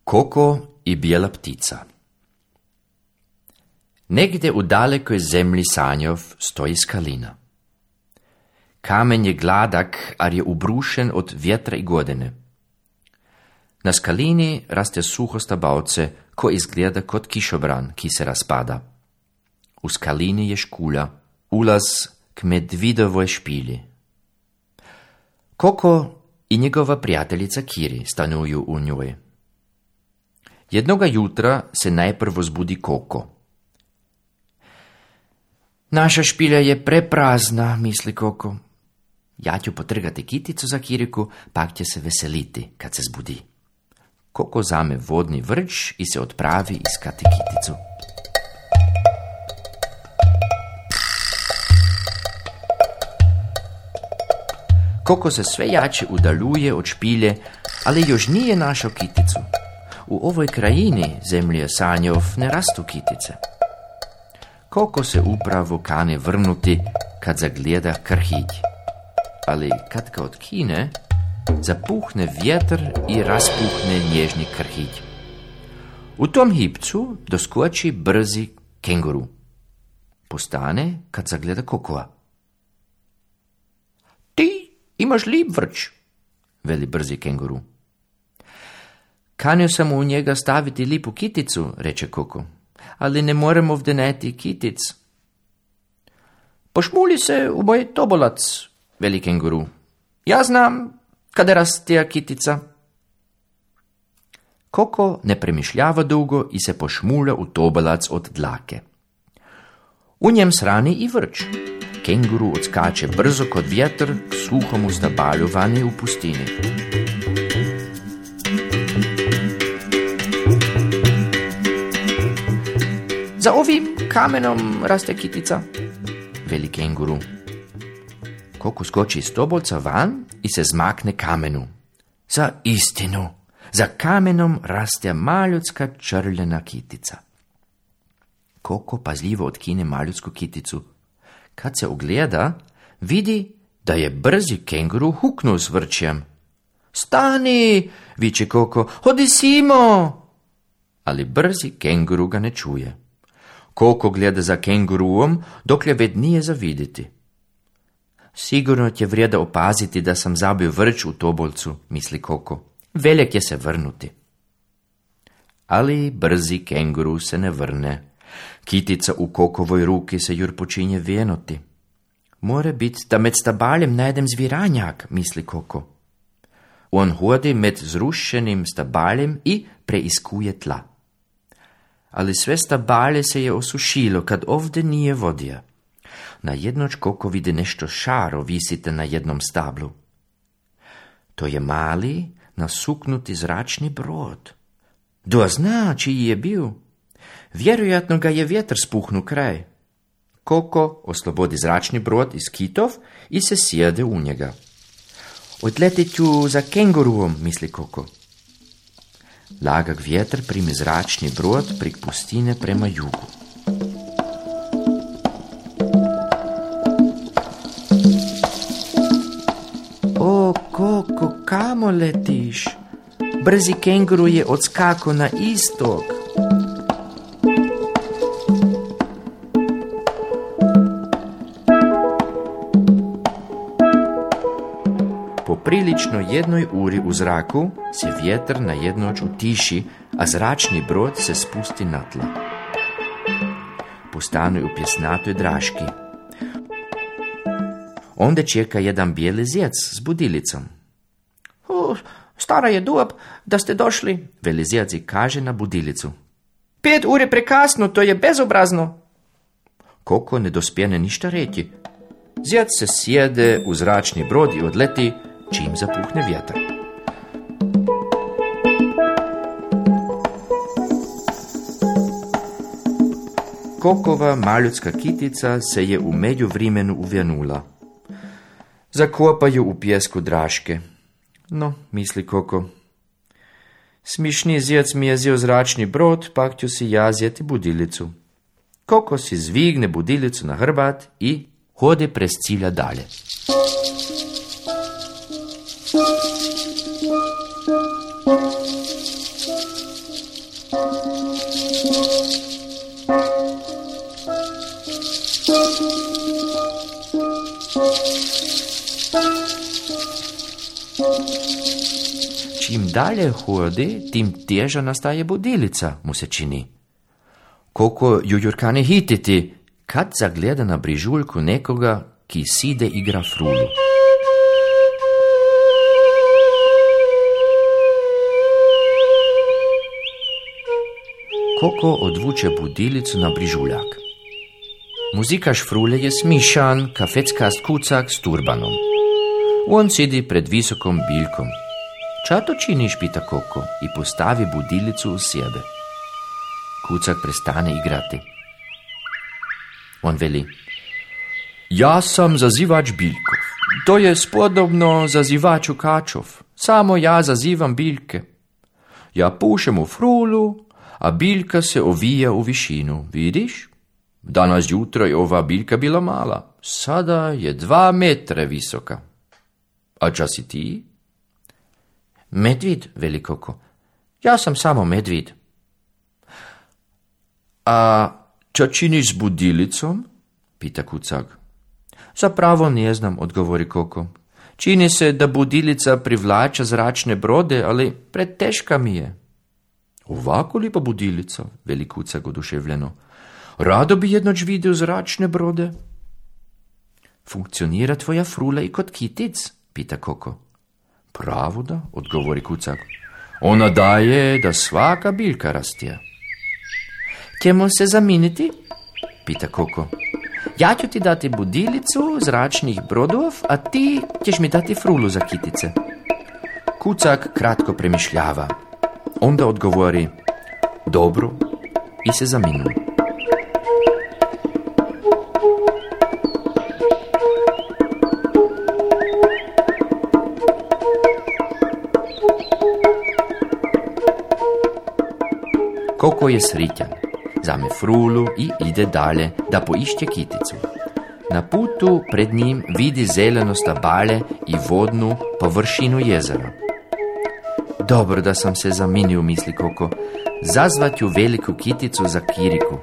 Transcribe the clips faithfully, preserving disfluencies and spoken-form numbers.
Koko i bijela ptica. Negdje u dalekoj zemlji sanjov stoji skalina. Kamen je gladak, ar je ubrušen od vjetra i godine. Na skalini raste suho stabavce, ko izgleda kot kišobran, ki se raspada. U skalini je škulja, ulaz k medvidovoj špilji. Koko i njegova prijateljica Kiri stanuju u njoj. Jednoga jutra se najprvo zbudi Koko. Naša špilja je preprazna, misli Koko. Ja ću potrgati kiticu za Kiriku, pak će se veseliti kad se zbudi. Koko zame vodni vrč i se odpravi iskati kiticu. Koko se sve jače udaljuje od špilje, ali još nije našao kiticu. U ovoj krajini zemlje sanjov ne rastu kitice. Koko se upravo kane vrnuti kad zagleda krhić. Ali kad ga otkine, zapuhne vjetr i raspuhne nježni krhić. U tom hipcu doskoči brzi kenguru. Postane kad zagleda Kokova. Ti imaš lijep vrč, veli brzi kenguru. Kanio sam u njega staviti lipu kiticu, reče Koko, ali ne moram ovdje najti kitic. Pošmuli se u moj tobolac, veli kenguru. Ja znam kada raste kitica. Koko ne premišljava dugo i se pošmulja u tobolac od dlake. U njem srani i vrč. Kenguru odskače brzo kod vjetr k suhomu stabalju vani u pustini. Za ovim kamenom raste kitica, veli kenguru. Koko skoči iz tobolca van i se zmakne kamenu. Za istinu, za kamenom raste maljutska črljena kitica. Koko pazljivo otkine maljutsku kiticu. Kad se ugleda, vidi da je brzi kenguru huknuo s vrčjem. Stani, viče Koko, hodi simo! Ali brzi kenguru ga ne čuje. Koko gleda za kenguruom, dokle ved nije za vidjeti. Sigurno će vrijeda opaziti da sam zabio vrč u tobolcu, misli Koko. Veljak je se vrnuti. Ali brzi kenguru se ne vrne. Kitica u Kokovoj ruki se jur počinje vijenuti. More bit da med stabaljem najdem zviranjak, misli Koko. On hodi med zrušenim stabaljem i preiskuje tla. Ali sve stabalje se je osušilo kad ovdje nije vodija. Na jednoć Koko vidi nešto šaro visite na jednom stablu. To je mali, nasuknuti zračni brod. Do zna čiji je bio. Vjerojatno ga je vjetar spuhnu kraj. Koko oslobodi zračni brod iz kitov i se sjede u njega. Odletit ću za kenguruom, misli Koko. Lagak vjetar primi zračni brod prek pustine prema jugu. O, Koko, kamo letiš? Brzi kenguru je odskako na istok. Po prilično jednoj uri u zraku se vjetar na jednoć utiši, a zračni brod se spusti na tla. Postane u pjesnatoj draški. Onda čeka jedan bijeli zjec s budilicom. O, stara je dob da ste došli, veli zjec i kaže na budilicu. Pet ure prekasno, to je bezobrazno. Koko ne dospjene ništa reći. Zjec se sjede u zračni brod i odleti čim zapuhne vjetar. Kokova maljutska kitica se je u međuvremenu uvjenula. Zakopaju u pjesku draške. No, misli Koko, smišni zjec mi je zjeo zračni brod, pak ću si ja zjeti budilicu. Koko si zvigne budilicu na hrbat i hode prez cilja dalje. dalje hodi, tim teža nastaje budilica, mu se čini. Koko ju jurkane hititi, kad zagleda na brižuljku nekoga, ki side igra frulu. Koko odvuče budilicu na brižuljak. Muzikaš frule je smišan, kafeckast kucak s turbanom. On sidi pred visokom biljkom. Ča to činiš, pita Koko i postavi budilicu u sebe. Kucak prestane igrati. On veli: Ja sam zazivač biljkov. To je spodobno zazivaču kačov. Samo ja zazivam biljke. Ja pušem u frulu, a biljka se ovija u višinu. Vidiš? Danas jutro je ova biljka bila mala. Sada je dva metre visoka. A ča si ti? Medvid, veli Koko. Ja sam samo medvid. A ča činiš s budilicom? Pita kucak. Zapravo ne znam, odgovori Koko. Čini se da budilica privlača zračne brode, ali preteška mi je. Ovako lipa budilica, veli kucak oduševljeno. Rado bi jednoć vidio zračne brode. Funkcionira tvoja frula i kod kitic? Pita Koko. Pravo da, odgovori kucak. Ona daje da svaka biljka rastije. Ćemo se zaminiti? Pita Koko. Ja ću ti dati budilicu zračnih brodov, a ti ćeš mi dati frulu za kitice. Kucak kratko premišljava. Onda odgovori: Dobro, i se zaminu. Koko je sritan, zame frulu i ide dalje da poišće kiticu. Na putu pred njim vidi zeleno stabale i vodnu površinu jezera. Dobro da sam se zaminio, misli Koko. Zazvat ću veliku kiticu za Kiriku.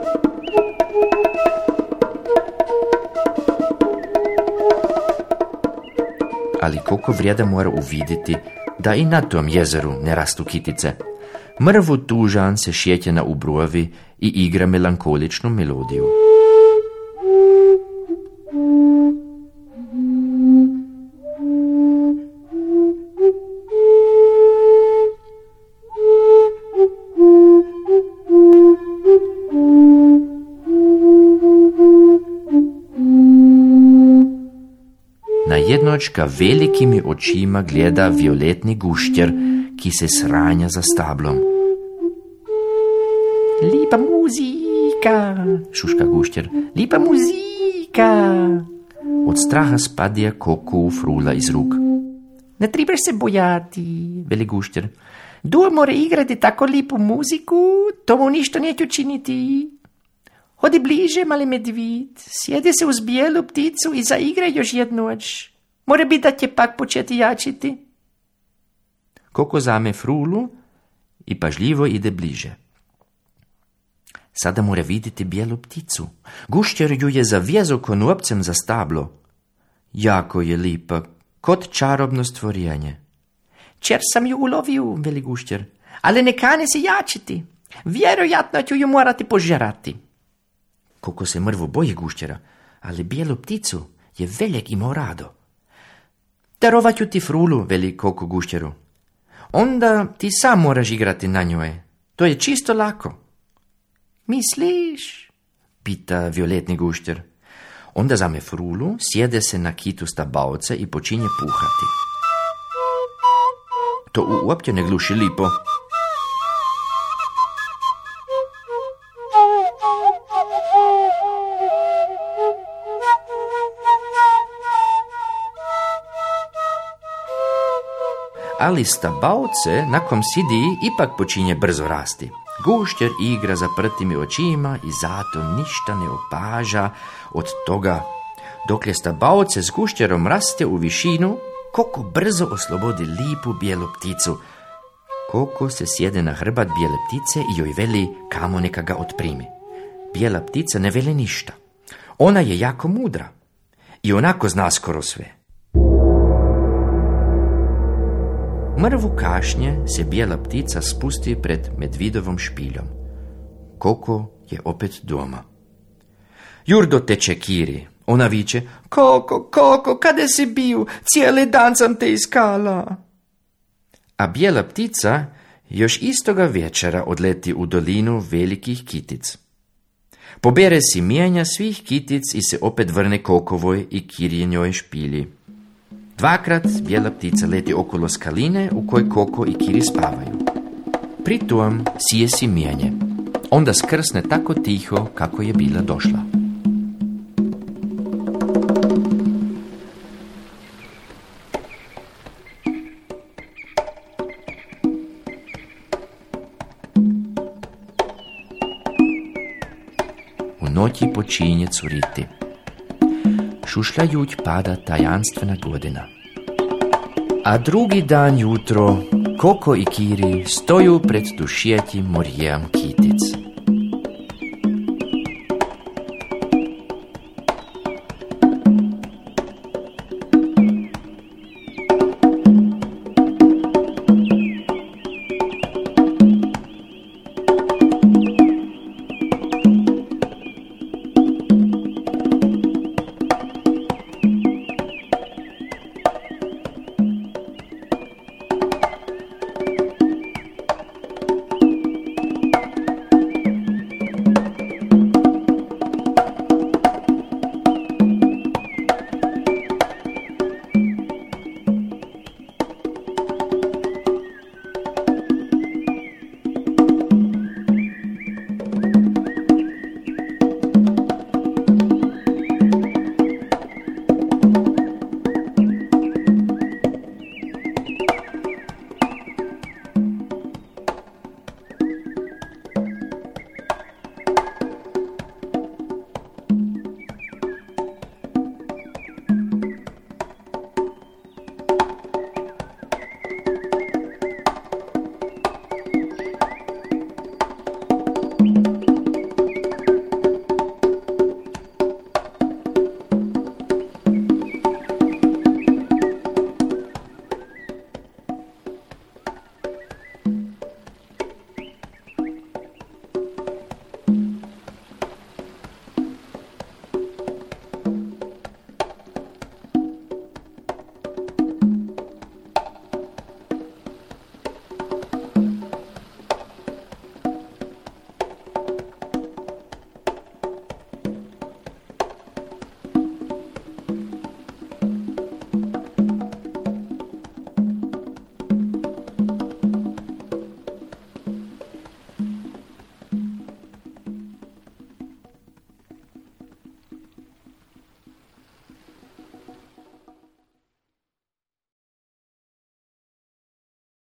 Ali Koko vrijeda mora uvidjeti da i na tom jezeru ne rastu kitice. Mrvu tužan se šetje na ubrovi i igra melankoličnu melodiju. Na jednočka velikimi očima gleda violetni gušter, ki se sranja za stablom. Lipa muzika, šuška gušter, lipa muzika. Od straha spadje Koku frula iz ruk. Ne trebaš se bojati, veli gušter. Kdo more igrati tako lipu muziku, to mu ništa neće učiniti. Hodi bliže, mali medvid, sjedi se uz bijelu pticu i zaigraj još jednoć. More biti da će pak početi jačiti. Koko zame frulu i pažljivo ide bliže. Sada mora vidjeti bijelu pticu. Gušter ju je zavjezo konopcem za stablo. Jako je lipa, kot čarobno stvorenje. Čer sam ju ulovio, veli gušter, ali ne kane se jačiti. Vjerojatno ću ju morati požerati. Koko se mrvo boji guštera, ali bijelu pticu je veljak imao rado. Darovat ću ti frulu, veli Koko gušteru. Onda ti sam moraš igrati na njoj. To je čisto lako. Misliš? Pita violetni gušter. Onda zame frulu, sjede se na kitu stabavca i počinje puhati. To uopće ne gluši lipo. Ali stabavce, na kom sidi, ipak počinje brzo rasti. Gušter igra zaprtimi očima i zato ništa ne opaža od toga. Dokle stabavce s gušterom raste u višinu, Koko brzo oslobodi lipu bijelu pticu. Koko se sjede na hrbat bijele ptice i joj veli kamo neka ga otprimi. Bijela ptica ne veli ništa. Ona je jako mudra i onako zna skoro sve. mrvu kašnje se bijela ptica spusti pred medvidovom špiljom. Koko je opet doma. Jurdo teče Kiri. Ona viče: Koko, Koko, kada si bio? Cijeli dan sam te iskala. A bijela ptica još istoga večera odleti u dolinu velikih kitic. Pobere si mijenja svih kitic i se opet vrne Kokovoj i Kirijinjoj špilji. Dvakrat bijela ptica leti okolo skaline u kojoj Koko i Kiri spavaju. Pritom sije si mijenje. Onda skrsne tako tiho kako je bila došla. U noći počinje curiti. Šušljajuć pada tajanstvena godina. A drugi dan jutro Koko i Kiri stoju pred dušijetim morjem kitic.